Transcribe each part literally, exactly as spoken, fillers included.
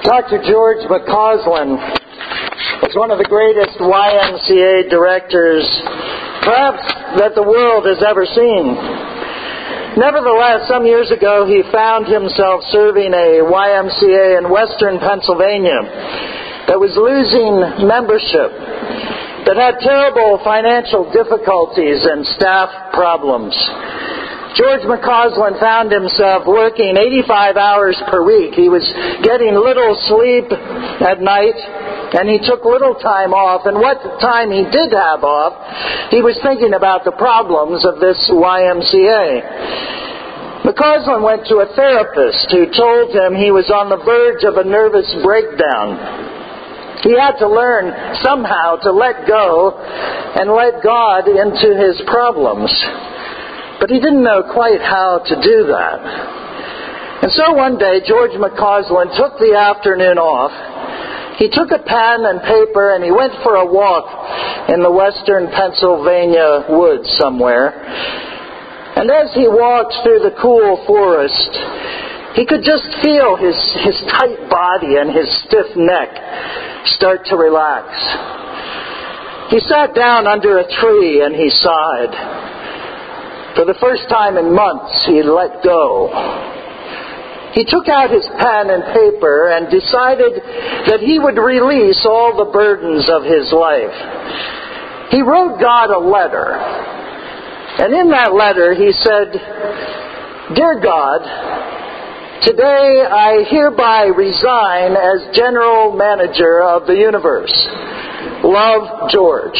Doctor George McCausland was one of the greatest Y M C A directors, perhaps, that the world has ever seen. Nevertheless, some years ago, he found himself serving a Y M C A in western Pennsylvania that was losing membership, that had terrible financial difficulties and staff problems. George McCausland found himself working eighty-five hours per week. He was getting little sleep at night, and he took little time off. And what time he did have off, he was thinking about the problems of this Y M C A. McCausland went to a therapist who told him he was on the verge of a nervous breakdown. He had to learn somehow to let go and let God into his problems. But he didn't know quite how to do that. And so one day, George McCausland took the afternoon off. He took a pen and paper and he went for a walk in the western Pennsylvania woods somewhere. And as he walked through the cool forest, he could just feel his, his tight body and his stiff neck start to relax. He sat down under a tree and he sighed. For the first time in months, he let go. He took out his pen and paper and decided that he would release all the burdens of his life. He wrote God a letter. And in that letter, he said, "Dear God, today I hereby resign as General Manager of the universe. Love, George."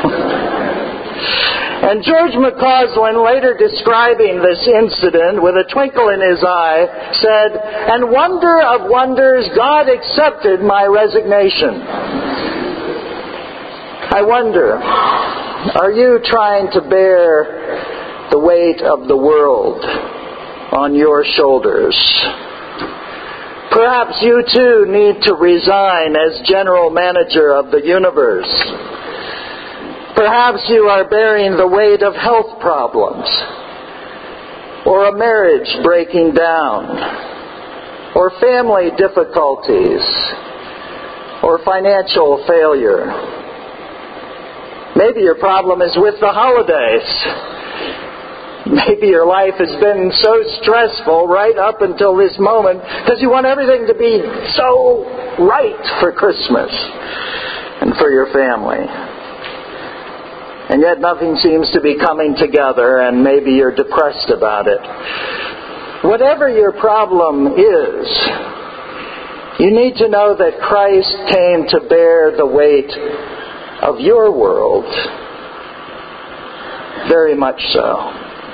And George McCausland, later describing this incident with a twinkle in his eye, said, "And wonder of wonders, God accepted my resignation." I wonder, are you trying to bear the weight of the world on your shoulders? Perhaps you too need to resign as General Manager of the universe. Perhaps you are bearing the weight of health problems, or a marriage breaking down, or family difficulties, or financial failure. Maybe your problem is with the holidays. Maybe your life has been so stressful right up until this moment because you want everything to be so right for Christmas and for your family. And yet nothing seems to be coming together, and maybe you're depressed about it. Whatever your problem is, you need to know that Christ came to bear the weight of your world. Very much so.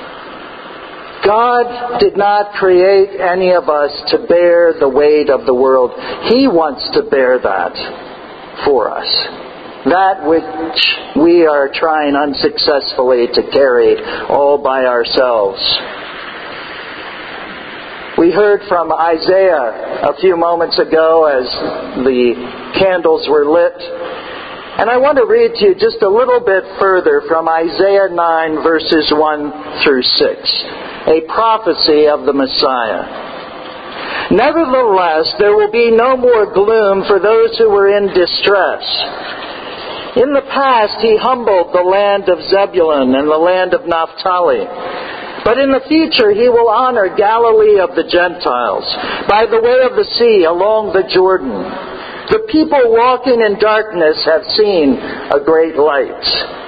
God did not create any of us to bear the weight of the world. He wants to bear that for us. That which we are trying unsuccessfully to carry all by ourselves. We heard from Isaiah a few moments ago as the candles were lit. And I want to read to you just a little bit further from Isaiah nine, verses one through six. A prophecy of the Messiah. "Nevertheless, there will be no more gloom for those who were in distress. In the past, he humbled the land of Zebulun and the land of Naphtali. But in the future, he will honor Galilee of the Gentiles, by the way of the sea, along the Jordan. The people walking in darkness have seen a great light.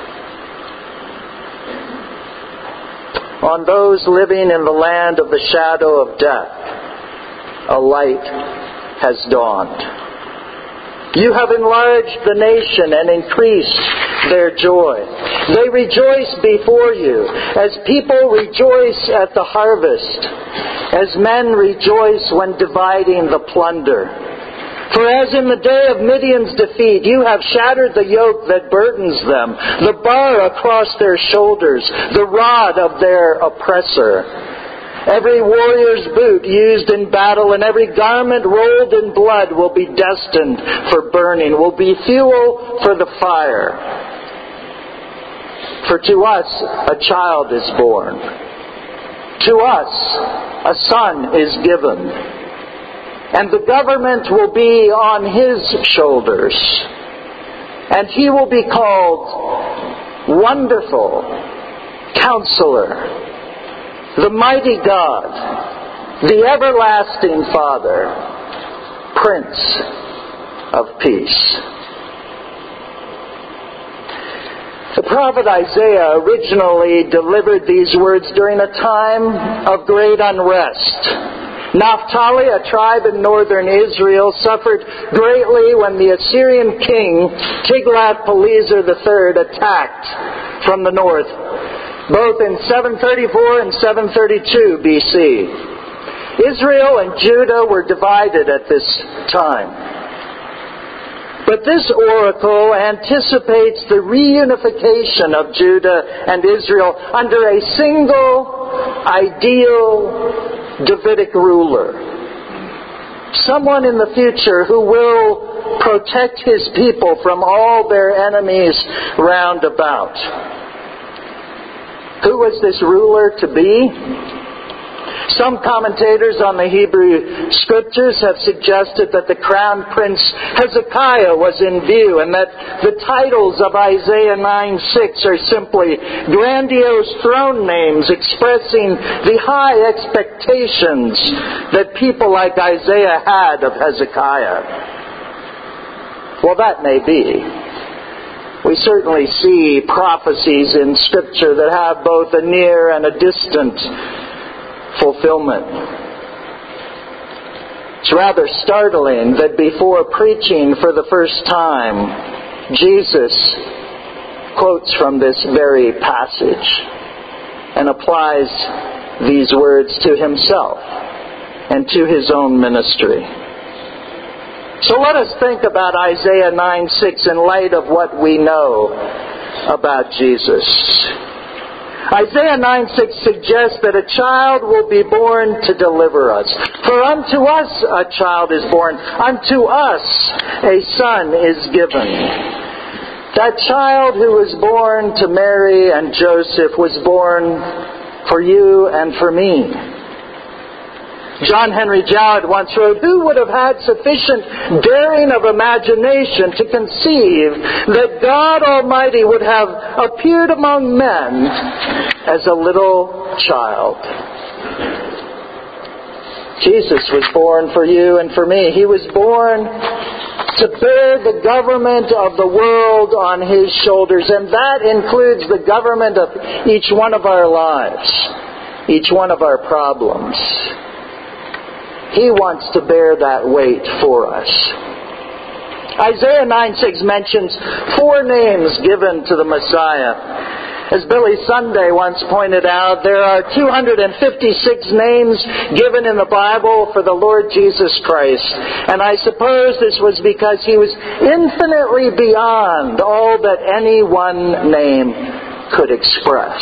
On those living in the land of the shadow of death, a light has dawned. You have enlarged the nation and increased their joy. They rejoice before you, as people rejoice at the harvest, as men rejoice when dividing the plunder. For as in the day of Midian's defeat, you have shattered the yoke that burdens them, the bar across their shoulders, the rod of their oppressor. Every warrior's boot used in battle and every garment rolled in blood will be destined for burning, will be fuel for the fire. For to us a child is born. To us a son is given. and the government will be on his shoulders. And he will be called Wonderful Counselor, the Mighty God, the Everlasting Father, Prince of Peace. The prophet Isaiah originally delivered these words during a time of great unrest. Naphtali, a tribe in northern Israel, suffered greatly when the Assyrian king Tiglath-Pileser the third attacked from the north, both in seven thirty-four and seven thirty-two B C. Israel and Judah were divided at this time. But this oracle anticipates the reunification of Judah and Israel under a single, ideal, Davidic ruler. Someone in the future who will protect his people from all their enemies round about. Who was this ruler to be? Some commentators on the Hebrew Scriptures have suggested that the crown prince Hezekiah was in view, and that the titles of Isaiah nine six are simply grandiose throne names expressing the high expectations that people like Isaiah had of Hezekiah. Well, that may be. We certainly see prophecies in Scripture that have both a near and a distant fulfillment. It's rather startling that before preaching for the first time, Jesus quotes from this very passage and applies these words to himself and to his own ministry. So let us think about Isaiah nine six in light of what we know about Jesus. Isaiah nine six suggests that a child will be born to deliver us. For unto us a child is born, unto us a son is given. That child who was born to Mary and Joseph was born for you and for me. John Henry Jowett once wrote, "Who would have had sufficient daring of imagination to conceive that God Almighty would have appeared among men as a little child?" Jesus was born for you and for me. He was born to bear the government of the world on his shoulders, and that includes the government of each one of our lives, each one of our problems. He wants to bear that weight for us. Isaiah nine six mentions four names given to the Messiah. As Billy Sunday once pointed out, there are two hundred fifty-six names given in the Bible for the Lord Jesus Christ. And I suppose this was because he was infinitely beyond all that any one name could express.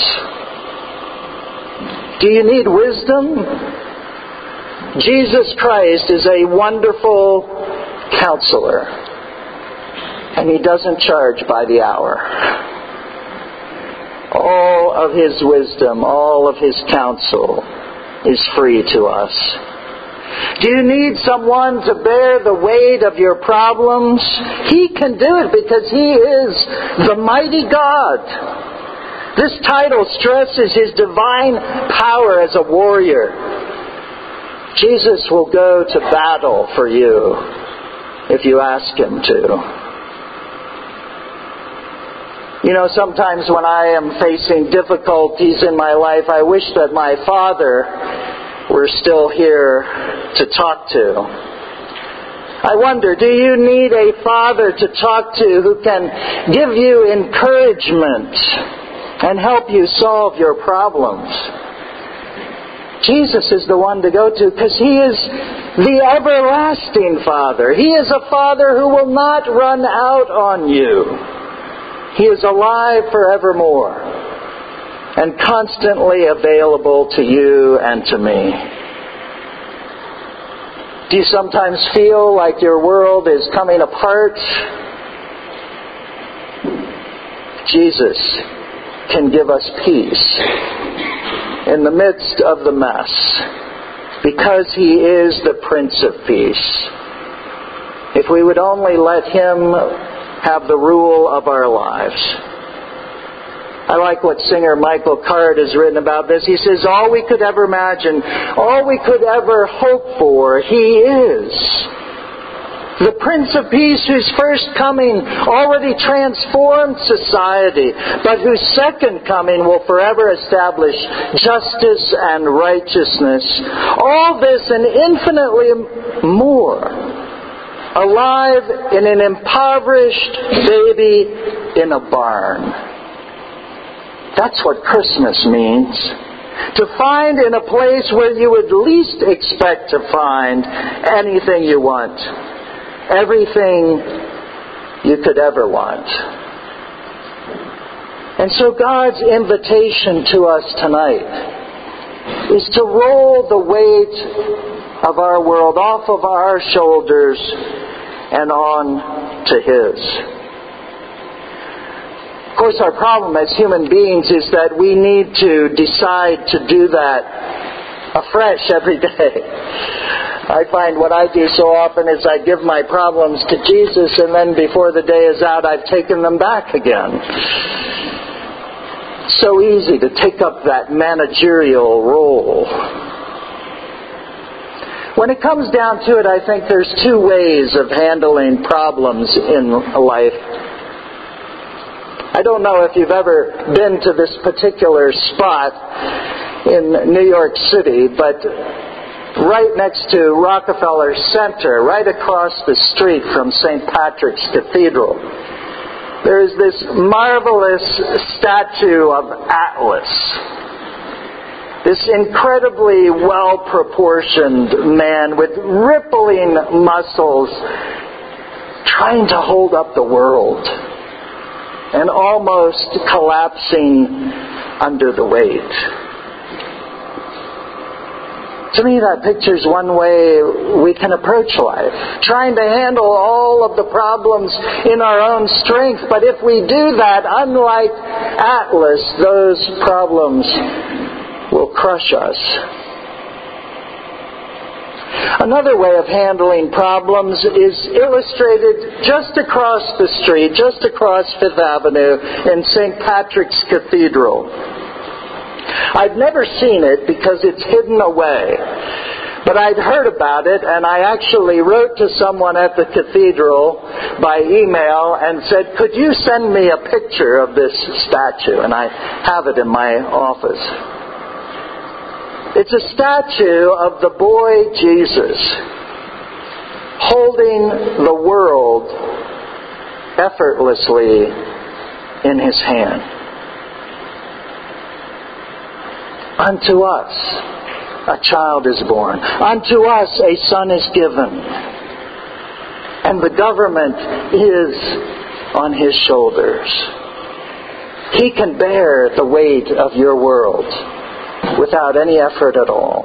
Do you need wisdom? Jesus Christ is a wonderful counselor, and he doesn't charge by the hour. All of his wisdom, all of his counsel is free to us. Do you need someone to bear the weight of your problems? He can do it because he is the mighty God. This title stresses his divine power as a warrior. Jesus will go to battle for you if you ask him to. You know, sometimes when I am facing difficulties in my life, I wish that my father were still here to talk to. I wonder, do you need a father to talk to who can give you encouragement and help you solve your problems? Jesus is the one to go to because he is the everlasting Father. He is a Father who will not run out on you. He is alive forevermore and constantly available to you and to me. Do you sometimes feel like your world is coming apart? Jesus can give us peace in the midst of the mess. because He is the Prince of Peace. If we would only let Him have the rule of our lives. I like what singer Michael Card has written about this. He says, all we could ever imagine, all we could ever hope for, He is. The Prince of Peace whose first coming already transformed society, but whose second coming will forever establish justice and righteousness. All this and infinitely more, alive in an impoverished baby in a barn. That's what Christmas means. To find in a place where you would least expect to find anything you want. Everything you could ever want. And so God's invitation to us tonight is to roll the weight of our world off of our shoulders and on to His. Of course, our problem as human beings is that we need to decide to do that afresh every day. I find what I do so often is I give my problems to Jesus, and then before the day is out, I've taken them back again. So easy to take up that managerial role. When it comes down to it, I think there's two ways of handling problems in life. I don't know if you've ever been to this particular spot in New York City, but right next to Rockefeller Center, right across the street from Saint Patrick's Cathedral, there is this marvelous statue of Atlas. This incredibly well-proportioned man with rippling muscles trying to hold up the world and almost collapsing under the weight. To me, that pictures one way we can approach life, trying to handle all of the problems in our own strength. But if we do that, unlike Atlas, those problems will crush us. Another way of handling problems is illustrated just across the street, just across Fifth Avenue in Saint Patrick's Cathedral. I've never seen it because it's hidden away, but I'd heard about it, and I actually wrote to someone at the cathedral by email and said, could you send me a picture of this statue? And I have it in my office. It's a statue of the boy Jesus holding the world effortlessly in His hand. Unto us a child is born. Unto us a son is given. And the government is on His shoulders. He can bear the weight of your world without any effort at all.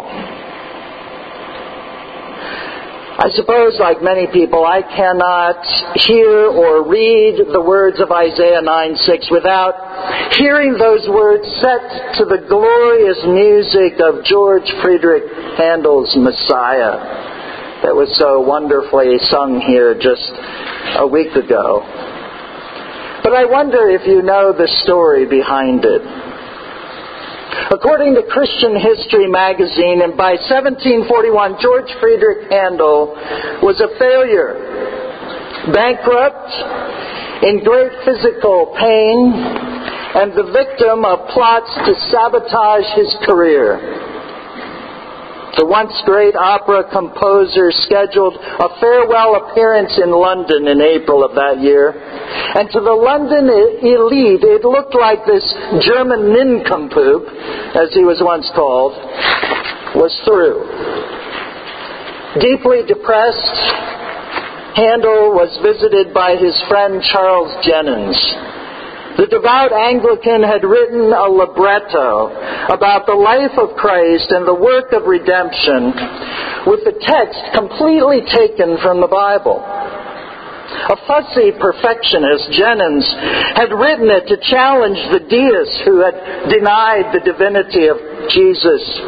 I suppose, like many people, I cannot hear or read the words of Isaiah nine six without hearing those words set to the glorious music of George Friedrich Handel's Messiah that was so wonderfully sung here just a week ago. But I wonder if you know the story behind it. According to Christian History magazine, and by seventeen forty-one, George Friedrich Handel was a failure, bankrupt, in great physical pain, and the victim of plots to sabotage his career. The once great opera composer scheduled a farewell appearance in London in April of that year. And to the London elite, it looked like this German nincompoop, as he was once called, was through. Deeply depressed, Handel was visited by his friend Charles Jennens. The devout Anglican had written a libretto about the life of Christ and the work of redemption with the text completely taken from the Bible. A fussy perfectionist, Jennens, had written it to challenge the deists who had denied the divinity of Jesus.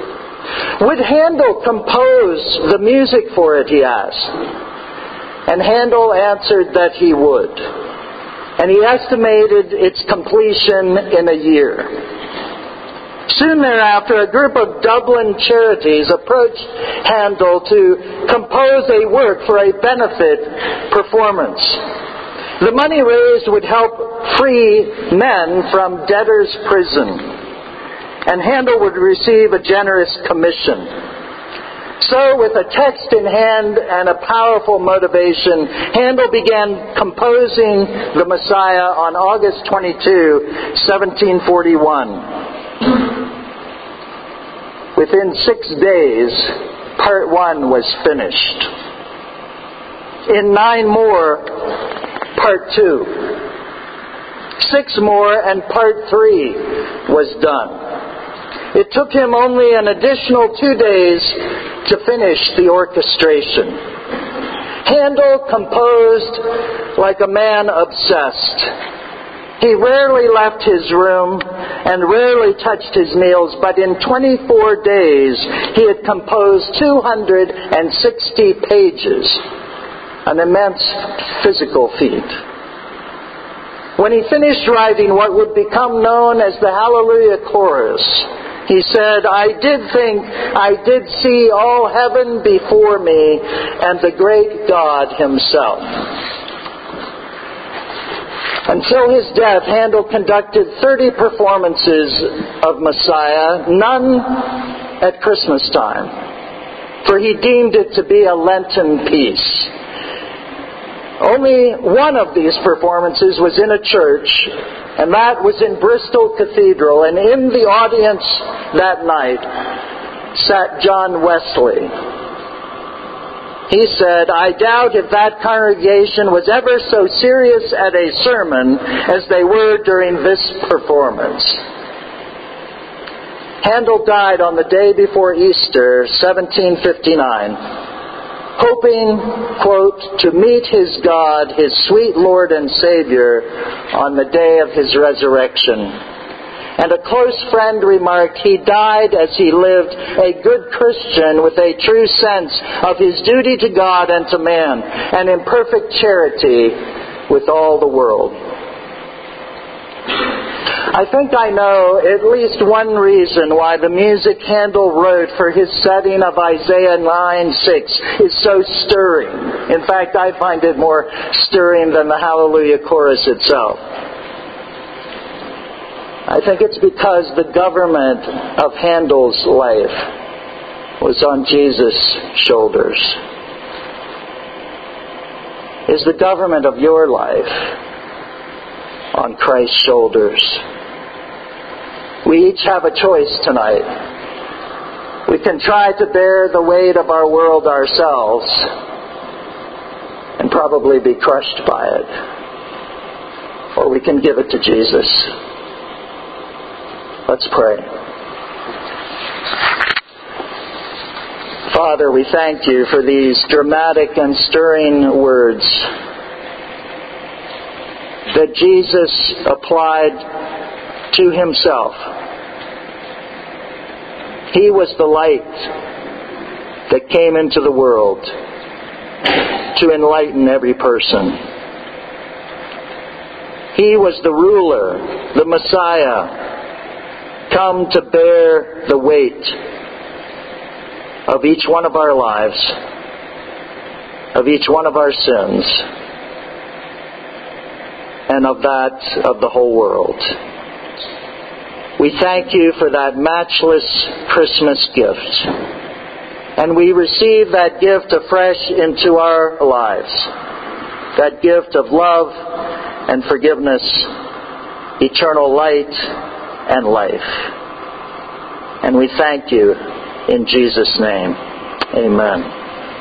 Would Handel compose the music for it, he asked. And Handel answered that he would. And he estimated its completion in a year. Soon thereafter, a group of Dublin charities approached Handel to compose a work for a benefit performance. The money raised would help free men from debtor's prison, and Handel would receive a generous commission. So, with a text in hand and a powerful motivation, Handel began composing the Messiah on August twenty-second, seventeen forty-one. Within six days, part one was finished. In nine more, part two. Six more, and part three was done. It took him only an additional two days to finish the orchestration. Handel composed like a man obsessed. He rarely left his room and rarely touched his meals, but in twenty-four days he had composed two hundred sixty pages, an immense physical feat. When he finished writing what would become known as the Hallelujah Chorus, he said, "I did think I did see all heaven before me and the great God himself." Until his death, Handel conducted thirty performances of Messiah, none at Christmas time, for he deemed it to be a Lenten piece. Only one of these performances was in a church, and that was in Bristol Cathedral, and in the audience that night sat John Wesley. He said, "I doubt if that congregation was ever so serious at a sermon as they were during this performance." Handel died on the day before Easter, seventeen fifty-nine, hoping, quote, to meet his God, his sweet Lord and Savior, on the day of his resurrection. And a close friend remarked, "He died as he lived, a good Christian with a true sense of his duty to God and to man, and in perfect charity with all the world." I think I know at least one reason why the music Handel wrote for his setting of Isaiah nine six is so stirring. In fact, I find it more stirring than the Hallelujah Chorus itself. I think it's because the government of Handel's life was on Jesus' shoulders. Is the government of your life on Christ's shoulders? We each have a choice tonight. We can try to bear the weight of our world ourselves and probably be crushed by it. Or we can give it to Jesus. Let's pray. Father, we thank you for these dramatic and stirring words that Jesus applied to himself. He was the light that came into the world to enlighten every person. He was the ruler, the Messiah, come to bear the weight of each one of our lives, of each one of our sins, and of that of the whole world. We thank you for that matchless Christmas gift. And we receive that gift afresh into our lives. That gift of love and forgiveness, eternal light and life. And we thank you in Jesus' name. Amen.